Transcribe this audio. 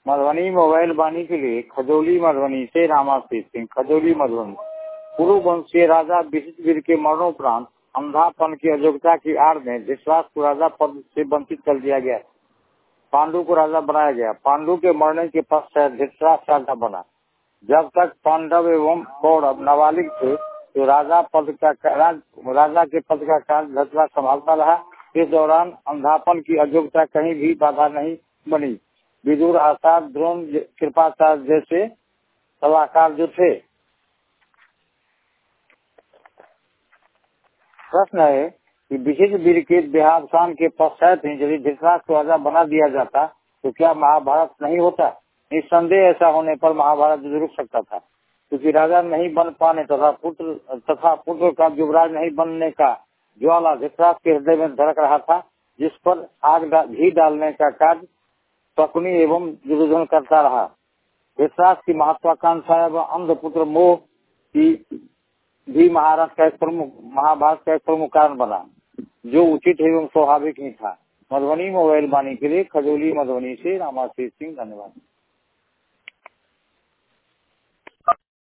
Madhubani mobile वाणी के लिए खजौली मधुबनी से रामाशीष सिंह, खजौली मधुबनी। पूर्व वंशीय राजा विशिष्टवीर के मरणोपरांत अंधापन की अयोग्यता की आड़ में धृतराष्ट्र को राजा पद से वंचित कर दिया गया। पांडु को राजा बनाया गया। पांडु के मरने के पश्चात धृतराष्ट्र राजा बना। जब तक पांडव एवं कौरव नाबालिग थे तो राजा के पद का कार्य धृतराष्ट्र संभालता रहा। इस दौरान अंधापन की अयोग्यता कहीं भी बाधा नहीं बनी। विदुर, आचार्य, द्रोण, कृपाचार्य जैसे सलाहकार जो थे। प्रश्न है कि विशिष्टवीर के देहावसान के पश्चात ही यदि धृतराष्ट्र को राजा बना दिया जाता तो क्या महाभारत नहीं होता? निस्संदेह ऐसा होने पर महाभारत रुक सकता था, क्योंकि राजा नहीं बन पाने तथा पुत्र का युवराज नहीं बनने का ज्वाला धृतराष्ट्र के हृदय में धड़क रहा था, जिस पर घी डालने का कार्य शकुनी एवं दुर्योधन करता रहा। धृतराष्ट्र की महत्वाकांक्षा एवं अंधपुत्र मोह की भी महाभारत का एक प्रमुख कारण बना, जो उचित एवं स्वाभाविक नहीं था। मधुबनी मोबाइल वाणी के लिए खजौली मधुबनी से रामाशीष सिंह, धन्यवाद।